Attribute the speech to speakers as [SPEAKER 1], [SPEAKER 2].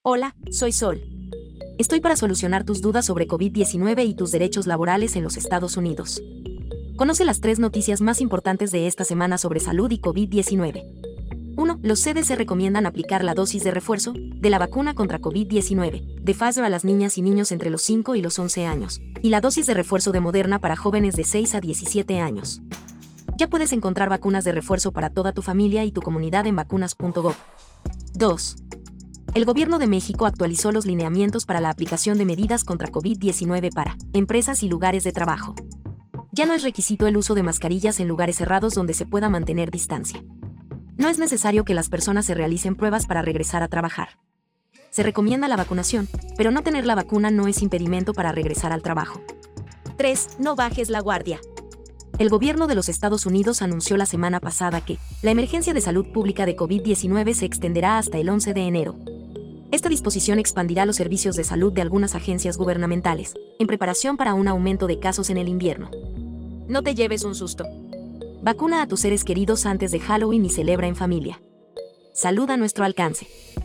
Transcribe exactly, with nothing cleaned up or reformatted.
[SPEAKER 1] Hola, soy Sol. Estoy para solucionar tus dudas sobre COVID diecinueve y tus derechos laborales en los Estados Unidos. Conoce las tres noticias más importantes de esta semana sobre salud y COVID diecinueve. uno. Los C D C recomiendan aplicar la dosis de refuerzo de la vacuna contra COVID diecinueve de Pfizer a las niñas y niños entre los cinco y los once años, y la dosis de refuerzo de Moderna para jóvenes de seis a diecisiete años. Ya puedes encontrar vacunas de refuerzo para toda tu familia y tu comunidad en vacunas punto gov. dos. El Gobierno de México actualizó los lineamientos para la aplicación de medidas contra COVID diecinueve para empresas y lugares de trabajo. Ya no es requisito el uso de mascarillas en lugares cerrados donde se pueda mantener distancia. No es necesario que las personas se realicen pruebas para regresar a trabajar. Se recomienda la vacunación, pero no tener la vacuna no es impedimento para regresar al trabajo. tres. No bajes la guardia. El gobierno de los Estados Unidos anunció la semana pasada que la emergencia de salud pública de COVID diecinueve se extenderá hasta el once de enero. Esta disposición expandirá los servicios de salud de algunas agencias gubernamentales, en preparación para un aumento de casos en el invierno. No te lleves un susto. Vacuna a tus seres queridos antes de Halloween y celebra en familia. Salud a nuestro alcance.